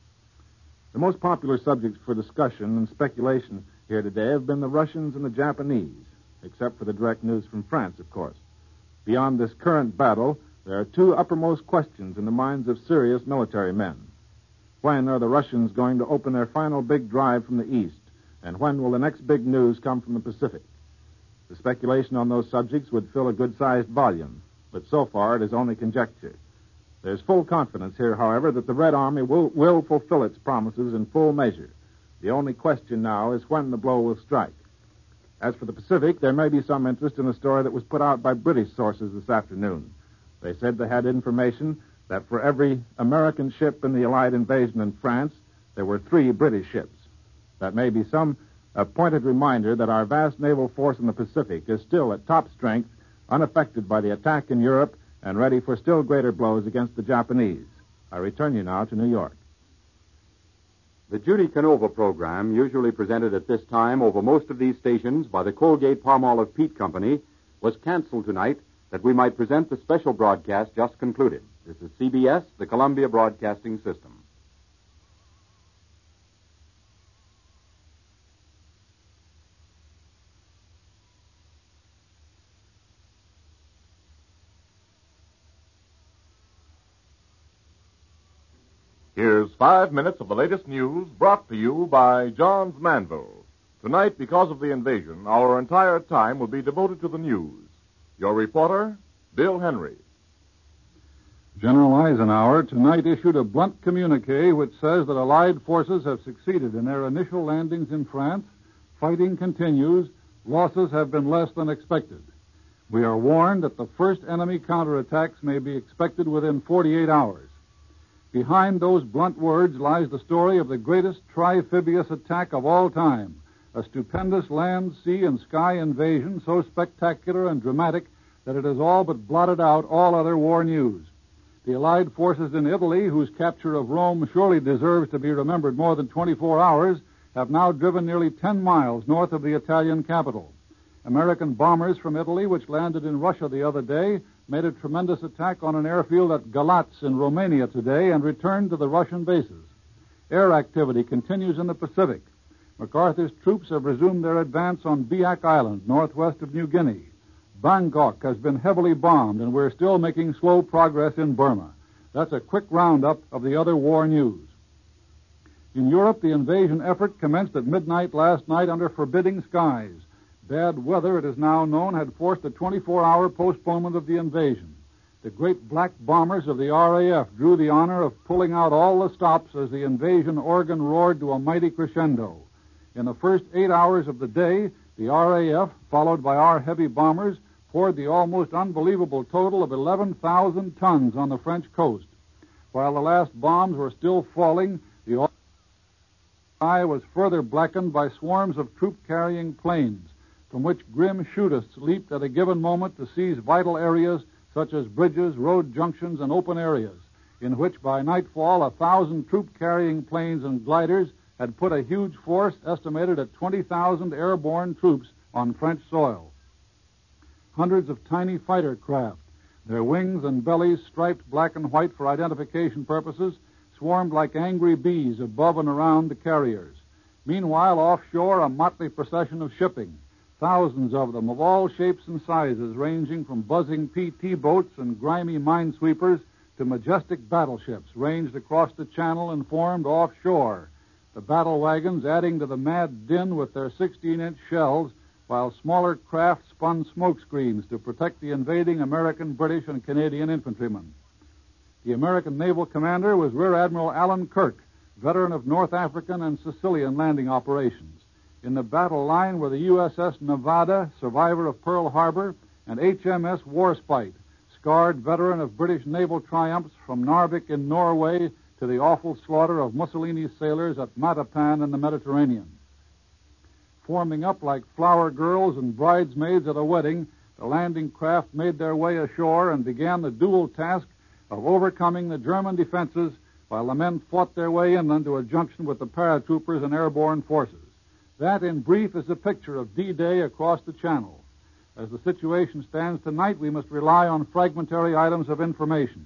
Speaker 8: The most popular subjects for discussion and speculation here today have been the Russians and the Japanese, except for the direct news from France, of course. Beyond this current battle, there are two uppermost questions in the minds of serious military men. When are the Russians going to open their final big drive from the east, and when will the next big news come from the Pacific? The speculation on those subjects would fill a good-sized volume, but so far it is only conjecture. There's full confidence here, however, that the Red Army will, will fulfill its promises in full measure. The only question now is when the blow will strike. As for the Pacific, there may be some interest in a story that was put out by British sources this afternoon. They said they had information that for every American ship in the Allied invasion in France, there were three British ships. That may be some uh, pointed reminder that our vast naval force in the Pacific is still at top strength, unaffected by the attack in Europe, and ready for still greater blows against the Japanese. I return you now to New York.
Speaker 18: The Judy Canova program, usually presented at this time over most of these stations by the Colgate-Palmolive Peat Company, was canceled tonight that we might present the special broadcast just concluded. This is C B S, the Columbia Broadcasting System.
Speaker 22: Here's five minutes of the latest news brought to you by Johns Manville. Tonight, because of the invasion, our entire time will be devoted to the news. Your reporter, Bill Henry.
Speaker 23: General Eisenhower tonight issued a blunt communique which says that Allied forces have succeeded in their initial landings in France. Fighting continues. Losses have been less than expected. We are warned that the first enemy counterattacks may be expected within forty-eight hours. Behind those blunt words lies the story of the greatest trifibious attack of all time, a stupendous land, sea, and sky invasion so spectacular and dramatic that it has all but blotted out all other war news. The Allied forces in Italy, whose capture of Rome surely deserves to be remembered more than twenty-four hours, have now driven nearly ten miles north of the Italian capital. American bombers from Italy, which landed in Russia the other day, made a tremendous attack on an airfield at Galatz in Romania today and returned to the Russian bases. Air activity continues in the Pacific. MacArthur's troops have resumed their advance on Biak Island, northwest of New Guinea. Bangkok has been heavily bombed, and we're still making slow progress in Burma. That's a quick roundup of the other war news. In Europe, the invasion effort commenced at midnight last night under forbidding skies. Bad weather, it is now known, had forced a twenty-four hour postponement of the invasion. The great black bombers of the R A F drew the honor of pulling out all the stops as the invasion organ roared to a mighty crescendo. In the first eight hours of the day, the R A F, followed by our heavy bombers, poured the almost unbelievable total of eleven thousand tons on the French coast. While the last bombs were still falling, the sky was further blackened by swarms of troop-carrying planes, from which grim shootists leaped at a given moment to seize vital areas such as bridges, road junctions, and open areas, in which by nightfall a thousand troop-carrying planes and gliders had put a huge force estimated at twenty thousand airborne troops on French soil. Hundreds of tiny fighter craft, their wings and bellies striped black and white for identification purposes, swarmed like angry bees above and around the carriers. Meanwhile, offshore, a motley procession of shipping, thousands of them of all shapes and sizes, ranging from buzzing P T boats and grimy minesweepers to majestic battleships, ranged across the channel and formed offshore, the battle wagons adding to the mad din with their sixteen-inch shells, while smaller craft spun smoke screens to protect the invading American, British, and Canadian infantrymen. The American naval commander was Rear Admiral Alan Kirk, veteran of North African and Sicilian landing operations. In the battle line were the U S S Nevada, survivor of Pearl Harbor, and H M S Warspite, scarred veteran of British naval triumphs from Narvik in Norway to the awful slaughter of Mussolini's sailors at Matapan in the Mediterranean. Forming up like flower girls and bridesmaids at a wedding, the landing craft made their way ashore and began the dual task of overcoming the German defenses while the men fought their way inland to a junction with the paratroopers and airborne forces. That, in brief, is a picture of D-Day across the Channel. As the situation stands tonight, we must rely on fragmentary items of information.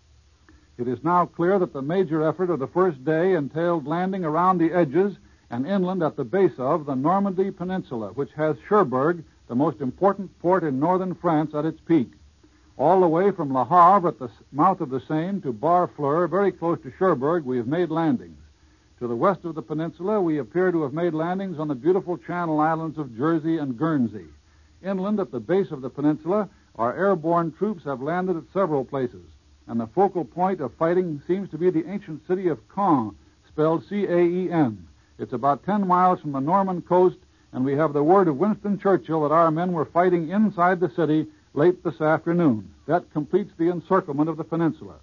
Speaker 23: It is now clear that the major effort of the first day entailed landing around the edges and inland at the base of the Normandy Peninsula, which has Cherbourg, the most important port in northern France, at its peak. All the way from Le Havre at the mouth of the Seine to Barfleur, very close to Cherbourg, we have made landings. To the west of the peninsula, we appear to have made landings on the beautiful Channel Islands of Jersey and Guernsey. Inland at the base of the peninsula, our airborne troops have landed at several places, and the focal point of fighting seems to be the ancient city of Caen, spelled C A E N. It's about ten miles from the Norman coast, and we have the word of Winston Churchill that our men were fighting inside the city late this afternoon. That completes the encirclement of the peninsula.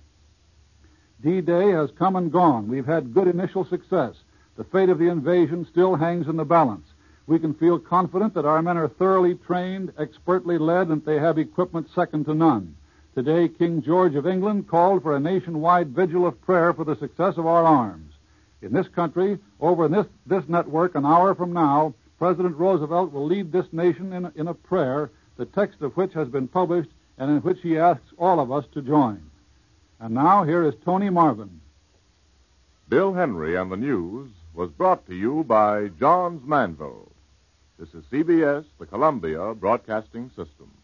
Speaker 23: D-Day has come and gone. We've had good initial success. The fate of the invasion still hangs in the balance. We can feel confident that our men are thoroughly trained, expertly led, and they have equipment second to none. Today, King George of England called for a nationwide vigil of prayer for the success of our arms. In this country, over this, this network, an hour from now, President Roosevelt will lead this nation in, in a prayer, the text of which has been published and in which he asks all of us to join. And now, here is Tony Marvin.
Speaker 22: Bill Henry and the News was brought to you by Johns Manville. This is C B S, the Columbia Broadcasting System.